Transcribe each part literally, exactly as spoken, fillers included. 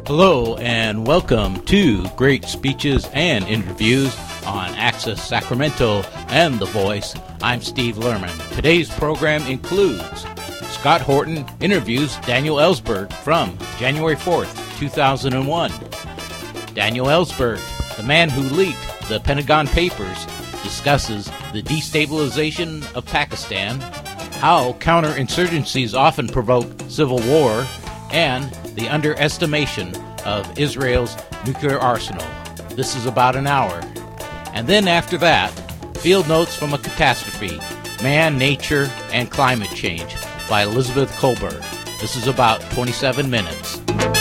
Hello and welcome to Great Speeches and Interviews on Access Sacramento and The Voice. I'm Steve Lerman. Today's program includes Scott Horton interviews Daniel Ellsberg from January fourth, two thousand one. Daniel Ellsberg, the man who leaked the Pentagon Papers, discusses the destabilization of Pakistan, how counterinsurgencies often provoke civil war, and the underestimation of Israel's nuclear arsenal. This is about an hour. And then after that, Field Notes from a Catastrophe, Man, Nature, and Climate Change by Elizabeth Kolberg. This is about twenty-seven minutes.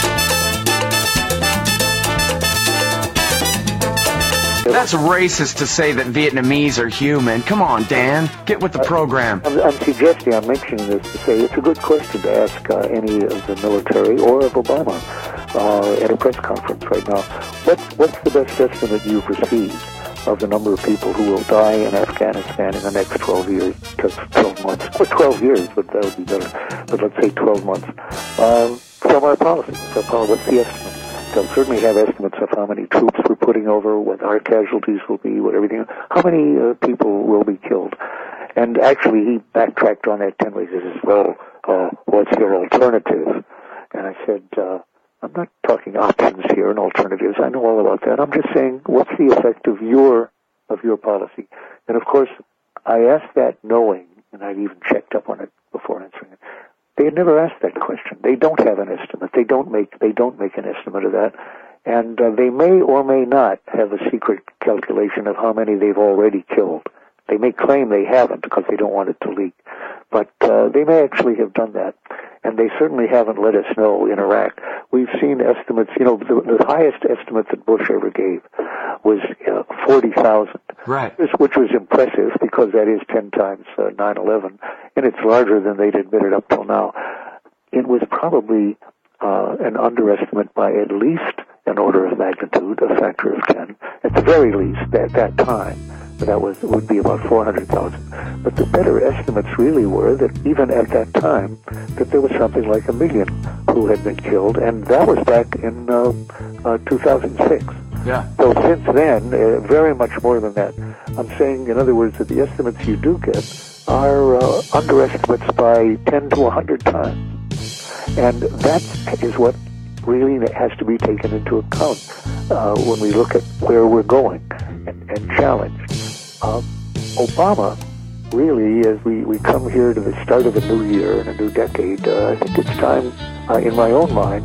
That's racist to say that Vietnamese are human. Come on, Dan. Get with the program. I'm, I'm suggesting, I'm mentioning this to say it's a good question to ask uh, any of the military or of Obama uh, at a press conference right now. What's, what's the best estimate you've received of the number of people who will die in Afghanistan in the next twelve years, twelve months, or twelve years, but that would be better, but let's say twelve months, um, from our policy. From our, what's the estimate? They'll certainly have estimates of how many troops we're putting over, what our casualties will be, what everything, how many uh, people will be killed. And actually, he backtracked on that ten ways. He says, well, uh, what's your alternative? And I said, uh, I'm not talking options here and alternatives. I know all about that. I'm just saying, what's the effect of your of your policy? And of course, I asked that knowing, and I've even checked up on it before answering it. They had never asked that question. They don't have an estimate. They don't make they don't make an estimate of that, and uh, they may or may not have a secret calculation of how many they've already killed. They may claim they haven't because they don't want it to leak, but uh, they may actually have done that, and they certainly haven't let us know in Iraq. We've seen estimates. You know, the, the highest estimate that Bush ever gave was uh, forty thousand. Right. Which was impressive because that is ten times uh, nine eleven, and it's larger than they'd admitted up till now. It was probably uh, an underestimate by at least an order of magnitude, a factor of ten. At the very least, at that time, that was would be about four hundred thousand. But the better estimates really were that even at that time, that there was something like a million who had been killed, and that was back in uh, uh, two thousand six. Yeah. So since then, uh, very much more than that. I'm saying, in other words, that the estimates you do get are uh, underestimates by ten to one hundred times. And that is what really has to be taken into account uh, when we look at where we're going and, and challenge. Uh, Obama, really, as we, we come here to the start of a new year and a new decade, uh, I think it's time, uh, in my own mind,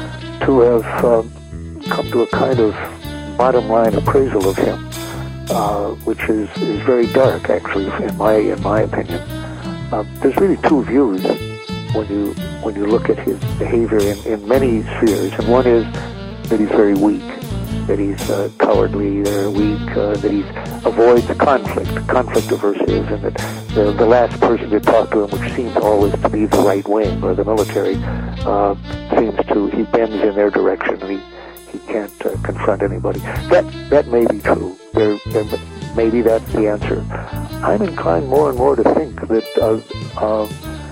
to have uh, come to a kind of bottom line appraisal of him, uh, which is, is very dark, actually, in my in my opinion. Uh, there's really two views when you when you look at his behavior in, in many spheres, and one is that he's very weak, that he's uh, cowardly, they're weak, uh, that he avoids conflict, conflict aversive, and that the, the last person to talk to him, which seems always to be the right wing or the military, uh, seems to, he bends in their direction, and he He can't uh, confront anybody. That that may be true. There, there, maybe that's the answer. I'm inclined more and more to think that uh, uh,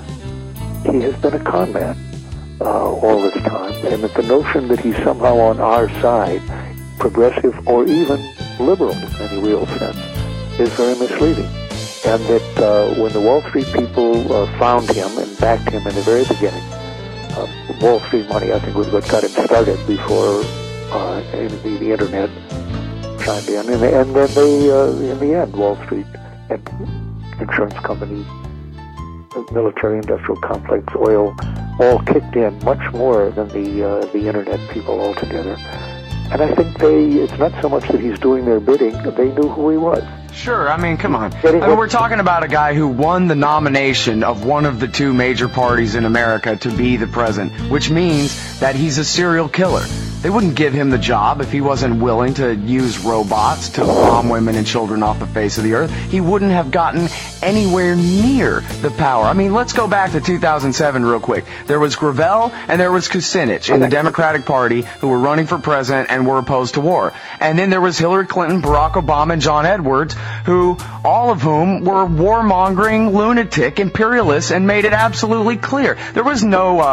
he has been a con man uh, all this time, and that the notion that he's somehow on our side, progressive or even liberal in any real sense, is very misleading. And that uh, when the Wall Street people uh, found him and backed him in the very beginning, uh, Wall Street money, I think, was what got him started before Uh, the, the internet chimed in, and, and then they, uh, in the end, Wall Street and insurance companies, military-industrial complex, oil, all kicked in much more than the uh, the internet people altogether. And I think they, it's not so much that he's doing their bidding, they knew who he was. Sure, I mean, come on. I mean, we're talking about a guy who won the nomination of one of the two major parties in America to be the president, which means that he's a serial killer. They wouldn't give him the job if he wasn't willing to use robots to bomb women and children off the face of the earth. He wouldn't have gotten anywhere near the power. I mean, let's go back to two thousand seven real quick. There was Gravel and there was Kucinich in the Democratic Party who were running for president and were opposed to war. And then there was Hillary Clinton, Barack Obama, and John Edwards, who, all of whom were warmongering, lunatic, imperialists, and made it absolutely clear. There was no, uh,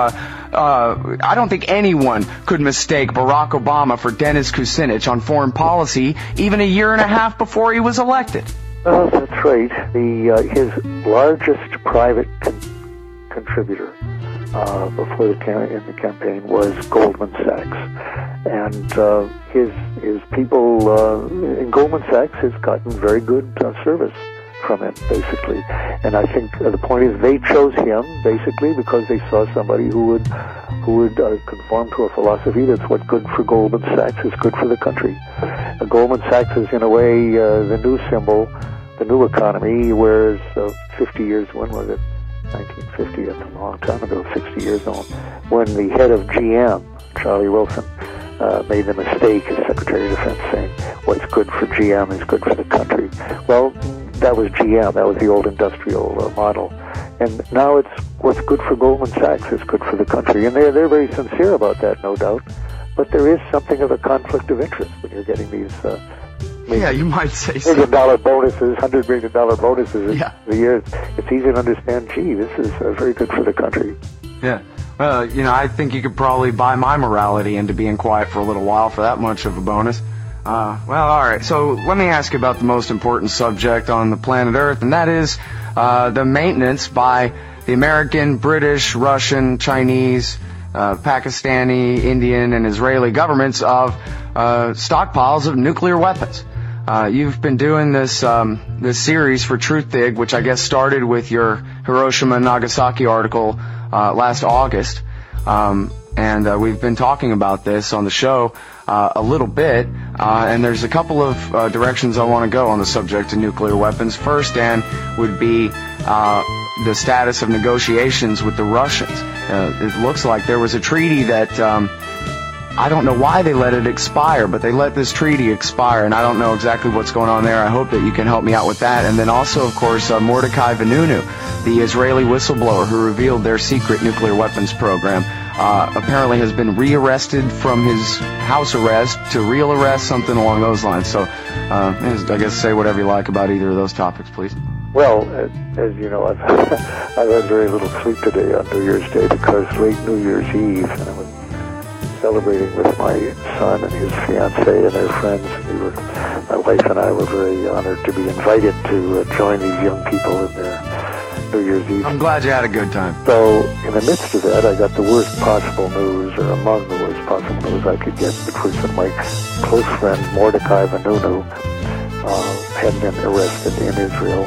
uh, I don't think anyone could mistake Barack Obama for Dennis Kucinich on foreign policy even a year and a half before he was elected. Well, that's right. The uh, his largest private con- contributor uh, before the cam- in the campaign was Goldman Sachs, and uh, his his people uh, in Goldman Sachs has gotten very good uh, service from him, basically. And I think uh, the point is they chose him basically because they saw somebody who would who would uh, conform to a philosophy that's what good for Goldman Sachs is good for the country. Uh, Goldman Sachs is in a way uh, the new symbol, the new economy, whereas uh, fifty years, when was it? nineteen fifty, that's a long time ago, sixty years old, when the head of G M, Charlie Wilson, uh, made the mistake as Secretary of Defense saying what's good for G M is good for the country. Well, that was G M, that was the old industrial uh, model. And now it's what's good for Goldman Sachs is good for the country. And they're, they're very sincere about that, no doubt. But there is something of a conflict of interest when you're getting these uh, yeah, you might say so. million dollar bonuses, hundred million dollar bonuses yeah. in the years. It's easy to understand, gee, this is uh, very good for the country. Yeah. Well, you know, I think you could probably buy my morality into being quiet for a little while for that much of a bonus. Uh, well, all right. So let me ask you about the most important subject on the planet Earth, and that is uh, the maintenance by the American, British, Russian, Chinese, uh, Pakistani, Indian, and Israeli governments of uh, stockpiles of nuclear weapons. Uh, you've been doing this um, this series for Truthdig, which I guess started with your Hiroshima and Nagasaki article uh, last August, um, and uh, we've been talking about this on the show uh, a little bit, uh, and there's a couple of uh, directions I want to go on the subject of nuclear weapons. First, Dan, would be uh, the status of negotiations with the Russians. Uh, it looks like there was a treaty that um, I don't know why they let it expire, but they let this treaty expire, and I don't know exactly what's going on there. I hope that you can help me out with that. And then also, of course, uh, Mordechai Vanunu, the Israeli whistleblower who revealed their secret nuclear weapons program, uh, apparently has been rearrested from his house arrest to real arrest, something along those lines. So, uh, I guess say whatever you like about either of those topics, please. Well, as, as you know, I've, I've had very little sleep today on New Year's Day because late New Year's Eve, and I was celebrating with my son and his fiancée and their friends. We were, my wife and I were very honored to be invited to uh, join these young people in their New Year's Eve. I'm glad you had a good time. So, in the midst of that, I got the worst possible news, or among the worst possible news I could get, which was that my close friend Mordechai Vanunu uh, had been arrested in Israel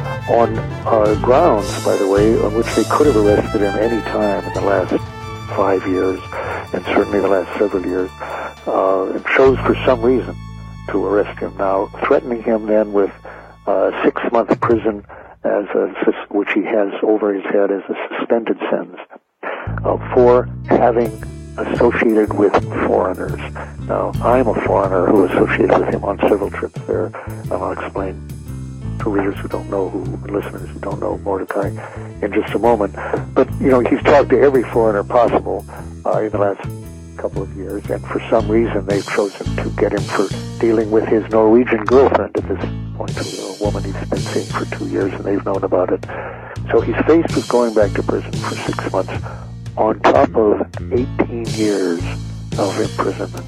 on uh, grounds, by the way, on which they could have arrested him any time in the last five years, and certainly the last several years, uh, and chose for some reason to arrest him now, threatening him then with uh, six-month prison, as a, which he has over his head as a suspended sentence, uh, for having associated with foreigners. Now, I'm a foreigner who associated with him on several trips there, and I'll explain to readers who don't know, who listeners who don't know Mordechai in just a moment. But, you know, he's talked to every foreigner possible uh, in the last couple of years, and for some reason they've chosen to get him for dealing with his Norwegian girlfriend at this point, a woman he's been seeing for two years, and they've known about it. So he's faced with going back to prison for six months on top of eighteen years of imprisonment,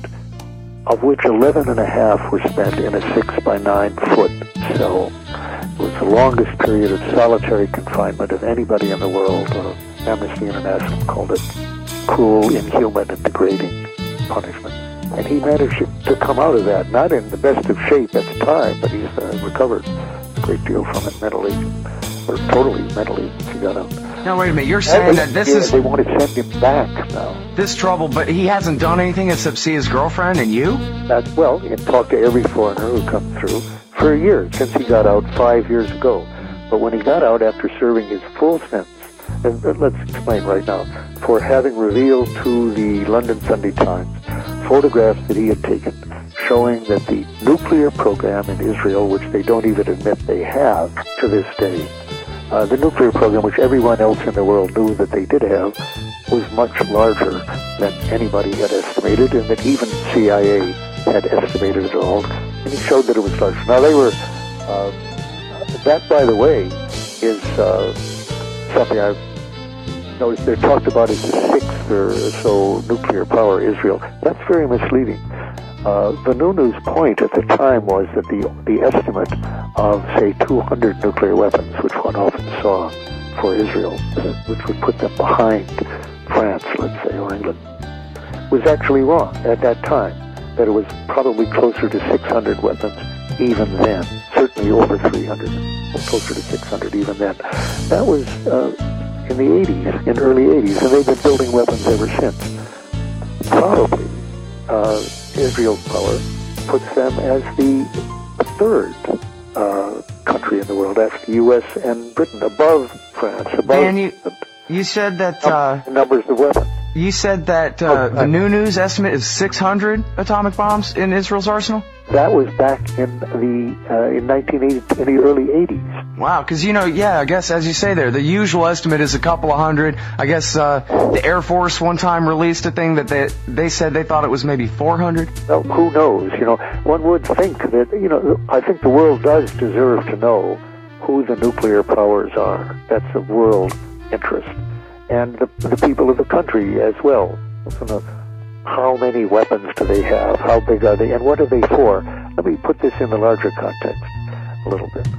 of which eleven and a half were spent in a six by nine foot cell. It was the longest period of solitary confinement of anybody in the world. Uh, Amnesty International called it cruel, inhuman, and degrading punishment. And he managed to come out of that, not in the best of shape at the time, but he's uh, recovered a great deal from it mentally, or totally mentally, since he got out. Now, wait a minute, you're saying that this yeah, is... They want to send him back now. This trouble, but he hasn't done anything except see his girlfriend and you? That's, well, he can talk to every foreigner who comes through for a year, since he got out five years ago. But when he got out after serving his full sentence, and let's explain right now, for having revealed to the London Sunday Times photographs that he had taken showing that the nuclear program in Israel, which they don't even admit they have to this day, uh, the nuclear program, which everyone else in the world knew that they did have, was much larger than anybody had estimated, and that even C I A had estimated it all, and he showed that it was larger. Now, they were, uh, that, by the way, is uh, something I've noticed. They're talked about as the sixth or so nuclear power, Israel. That's very misleading. Uh, Vanunu's point at the time was that the the estimate of, say, two hundred nuclear weapons, which one often saw for Israel, which would put them behind France, let's say, or England, was actually wrong at that time, that it was probably closer to six hundred weapons even then, certainly over three hundred, closer to six hundred even then. That was uh, in the eighties, in early eighties, and they've been building weapons ever since. Probably uh, Israel's power puts them as the third uh, country in the world after the U S and Britain, above France, above... Dan, you, you said that... Uh, numbers of weapons. You said that uh, oh, Vanunu's estimate is six hundred atomic bombs in Israel's arsenal? That was back in the uh, in nineteen eighty, in the early eighties. Wow, because, you know, yeah, I guess, as you say there, the usual estimate is a couple of hundred. I guess uh, the Air Force one time released a thing that they, they said they thought it was maybe four hundred. Well, who knows? You know, one would think that, you know, I think the world does deserve to know who the nuclear powers are. That's of world interest. And the, the people of the country as well. You know, how many weapons do they have? How big are they? And what are they for? Let me put this in the larger context a little bit.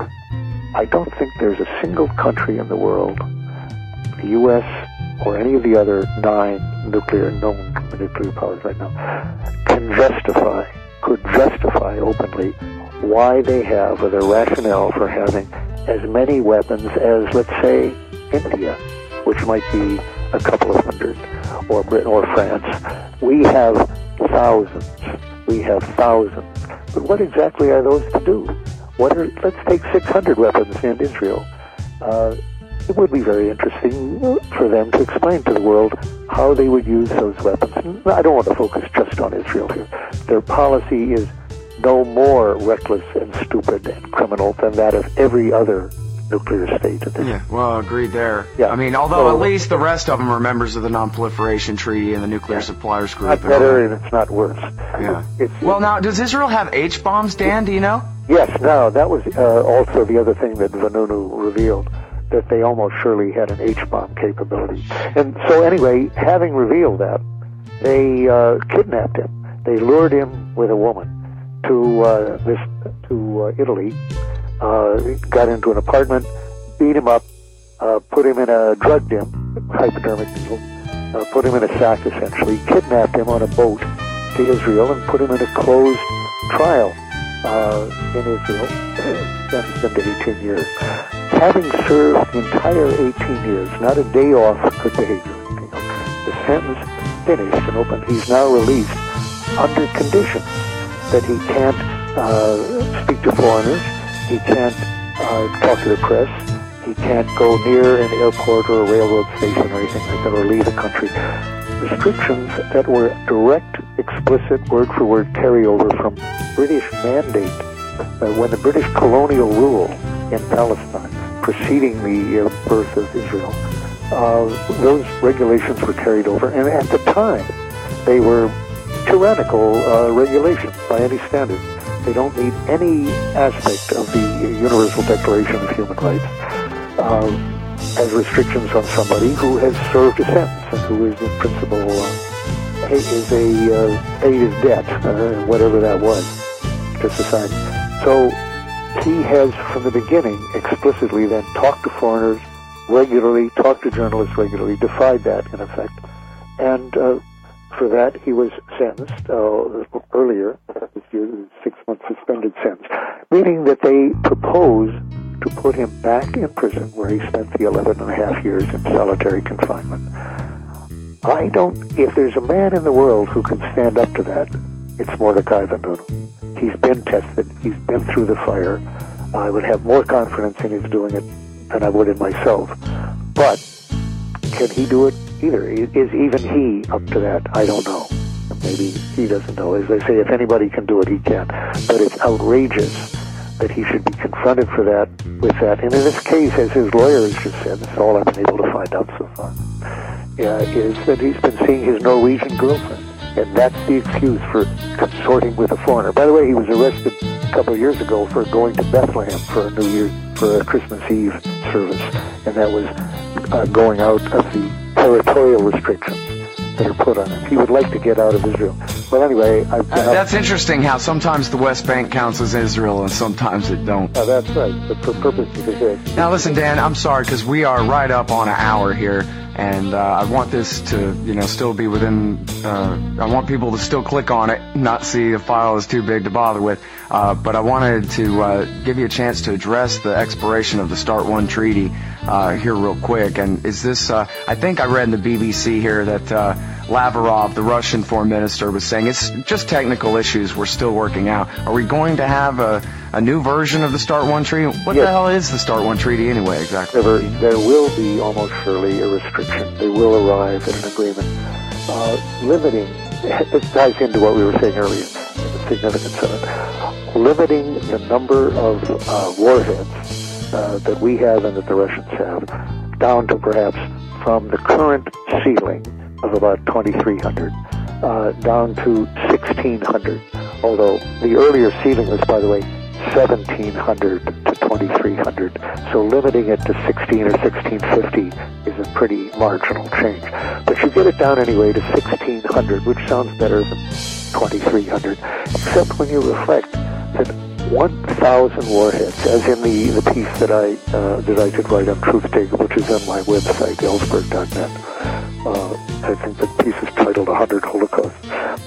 I don't think there's a single country in the world, the U S or any of the other nine nuclear, known nuclear powers right now, can justify, could justify openly why they have, or their rationale for having as many weapons as, let's say, India, which might be a couple of hundred, or Britain or France. We have thousands. We have thousands. But what exactly are those to do? What are, let's take six hundred weapons in Israel. Uh, it would be very interesting for them to explain to the world how they would use those weapons. I don't want to focus just on Israel here. Their policy is no more reckless and stupid and criminal than that of every other nuclear state. Yeah, well, agreed there. Yeah. I mean, although so, at least the rest of them are members of the Non-Proliferation Treaty and the Nuclear yeah. Suppliers Group. Not better, and it's not worse. Yeah. It's, well, now, does Israel have H-bombs, Dan? Do you know? Yes. Now, that was uh, also the other thing that Vanunu revealed, that they almost surely had an H-bomb capability. And so, anyway, having revealed that, they uh, kidnapped him. They lured him with a woman to uh, this to uh, Italy. Uh, got into an apartment, beat him up, uh, put him in a, drugged him, hypodermic needle, uh, put him in a sack essentially, kidnapped him on a boat to Israel and put him in a closed trial uh, in Israel, sentenced him to eighteen years. Having served the entire eighteen years, not a day off good behavior, you know, the sentence finished and open, he's now released under conditions that he can't uh, speak to foreigners, he can't uh, talk to the press. He can't go near an airport or a railroad station or anything like that, or leave the country. Restrictions that were direct, explicit, word-for-word carryover from British mandate uh, when the British colonial rule in Palestine preceding the uh, birth of Israel. Uh, those regulations were carried over, and at the time, they were tyrannical uh, regulations by any standard. They don't need any aspect of the Universal Declaration of Human Rights uh, as restrictions on somebody who has served a sentence and who is in principle uh, is a uh, paid his debt, uh, whatever that was, to society. So he has, from the beginning, explicitly then talked to foreigners regularly, talked to journalists regularly, defied that in effect, and uh, for that, he was sentenced uh, earlier this year, six-month suspended sentence, meaning that they proposed to put him back in prison where he spent the eleven and a half years in solitary confinement. I don't, if there's a man in the world who can stand up to that, it's Mordecai Vanunu. He's been tested. He's been through the fire. I would have more confidence in his doing it than I would in myself. But can he do it? Either. Is even he up to that? I don't know. Maybe he doesn't know. As they say, if anybody can do it, he can. But it's outrageous that he should be confronted for that, with that. And in this case, as his lawyer has just said, that's all I've been able to find out so far, yeah, is that he's been seeing his Norwegian girlfriend. And that's the excuse for consorting with a foreigner. By the way, he was arrested a couple of years ago for going to Bethlehem for a New Year, for a Christmas Eve service. And that was uh, going out of the territorial restrictions that are put on him. He would like to get out of Israel. Well, anyway, I've been uh, that's interesting how sometimes the West Bank counts as Israel and sometimes it don't. Uh, that's right, but for purposes of this. Now, listen, Dan, I'm sorry because we are right up on an hour here, and uh, I want this to, you know, still be within. Uh, I want people to still click on it, not see the file is too big to bother with. Uh, but I wanted to uh, give you a chance to address the expiration of the START one treaty uh, here real quick. And is this? Uh, I think I read in the B B C here that uh, Lavrov, the Russian foreign minister, was saying it's just technical issues we're still working out. Are we going to have a, a new version of the START one treaty? What yes. the hell is the START one treaty anyway, exactly? There, there will be almost surely a restriction. They will arrive at an agreement uh, limiting. This ties into what we were saying earlier, the significance of it. Limiting the number of uh, warheads uh, that we have and that the Russians have down to perhaps from the current ceiling of about twenty-three hundred uh, down to sixteen hundred, although the earlier ceiling was, by the way, seventeen hundred to twenty-three hundred. So limiting it to sixteen or sixteen fifty is a pretty marginal change. But you get it down anyway to sixteen hundred, which sounds better than twenty-three hundred, except when you reflect that one thousand warheads, as in the, the piece that I uh, that I did write on Truthdig, which is on my website, Ellsberg dot net. Uh, I think the piece is titled one hundred Holocausts.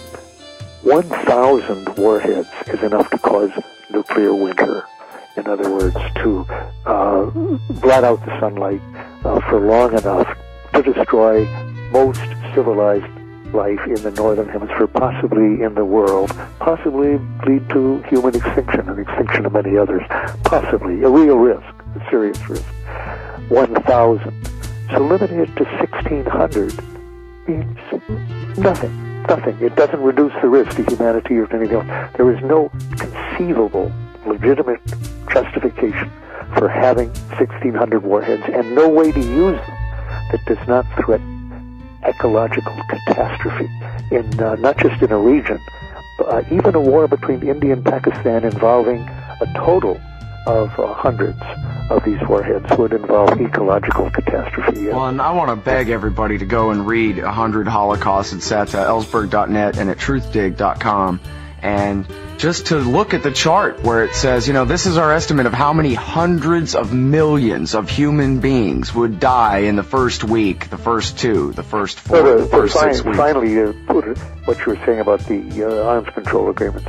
one thousand warheads is enough to cause nuclear winter. In other words, to uh, blot out the sunlight uh, for long enough to destroy most civilized life in the northern hemisphere, possibly in the world, possibly lead to human extinction and extinction of many others, possibly a real risk, a serious risk. one thousand. So limiting it to sixteen hundred means nothing, nothing. It doesn't reduce the risk to humanity or to anything else. There is no conceivable, legitimate justification for having sixteen hundred warheads and no way to use them that does not threaten ecological catastrophe in uh, not just in a region, but uh, even a war between India and Pakistan involving a total of uh, hundreds of these warheads would involve ecological catastrophe. Well, and I want to beg everybody to go and read one hundred Holocausts. It's at uh, Ellsberg dot net and at Truthdig dot com. And just to look at the chart where it says, you know, this is our estimate of how many hundreds of millions of human beings would die in the first week, the first two, the first four, so the first fine, six weeks. Finally, uh, put it, what you were saying about the uh, arms control agreements.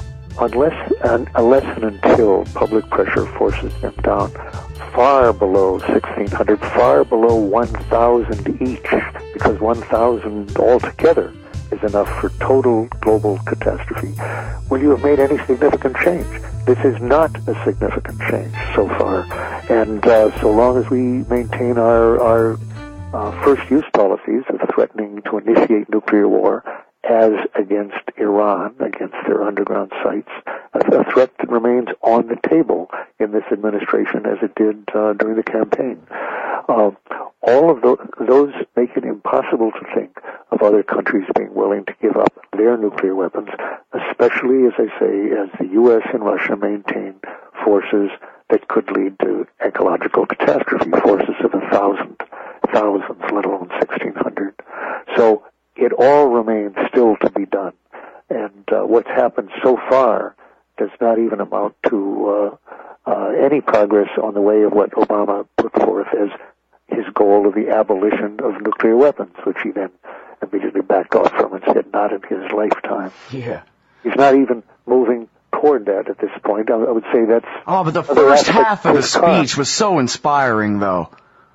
Unless, and, unless and until public pressure forces them down far below sixteen hundred, far below one thousand each, because one thousand altogether is enough for total global catastrophe, will you have made any significant change? This is not a significant change so far. And uh, so long as we maintain our, our uh, first-use policies of threatening to initiate nuclear war as against Iran, against their underground sites, a, a threat that remains on the table in this administration as it did uh, during the campaign. Uh, all of those, those make it impossible to think of other countries being willing to give up their nuclear weapons, especially, as I say, as the U S and Russia maintain forces that could lead to ecological catastrophe, forces of a thousand, thousands, let alone sixteen hundred. So it all remains still to be done. And uh, what's happened so far does not even amount to uh, uh, any progress on the way of what Obama put forth as his goal of the abolition of nuclear weapons, which he then immediately backed off from and said not in his lifetime. Yeah. He's not even moving toward that at this point. I, I would say that's... Oh, but the first half of the speech was so inspiring, though.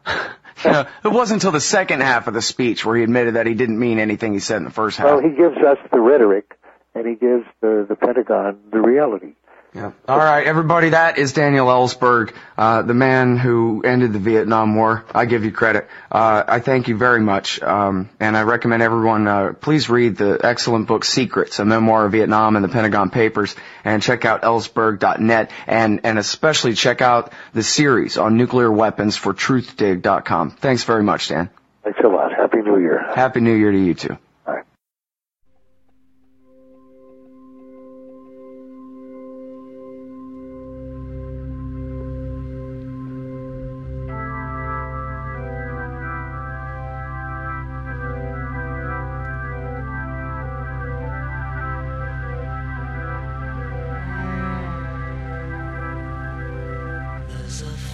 You know, it wasn't until the second half of the speech where he admitted that he didn't mean anything he said in the first half. Well, he gives us the rhetoric, and he gives the, the Pentagon the reality. Yeah. All right, everybody, that is Daniel Ellsberg, uh, the man who ended the Vietnam War. I give you credit. Uh, I thank you very much, um, and I recommend everyone uh, please read the excellent book Secrets, a memoir of Vietnam and the Pentagon Papers, and check out Ellsberg dot net, and, and especially check out the series on nuclear weapons for Truthdig dot com. Thanks very much, Dan. Thanks a lot. Happy New Year. Happy New Year to you, too.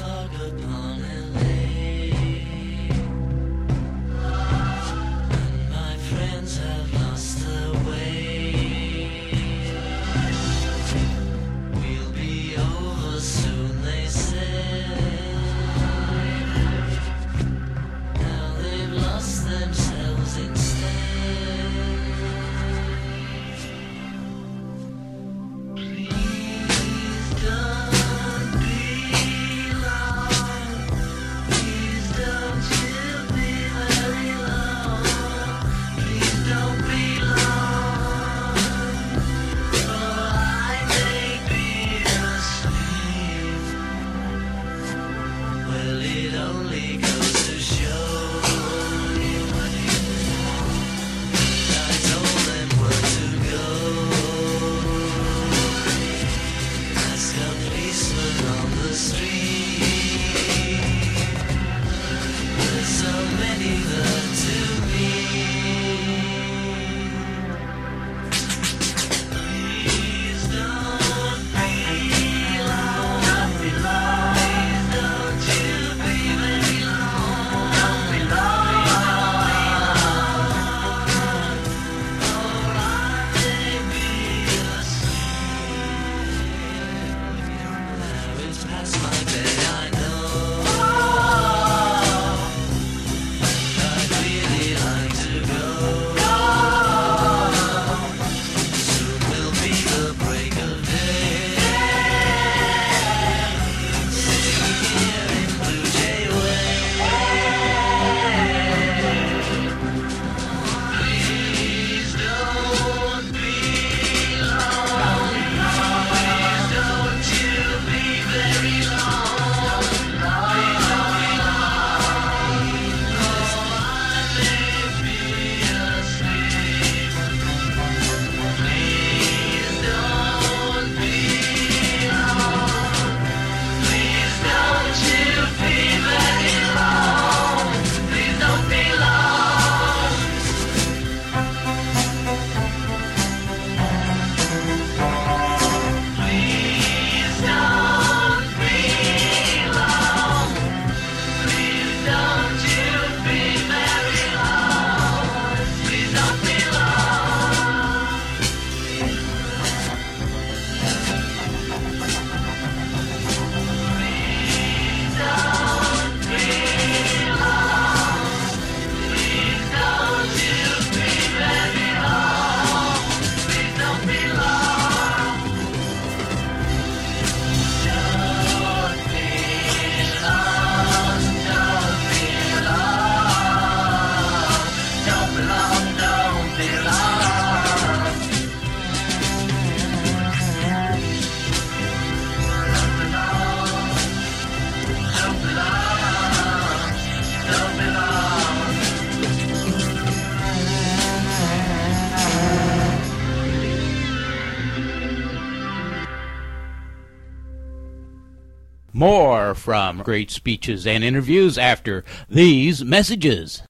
More from Great Speeches and Interviews after these messages.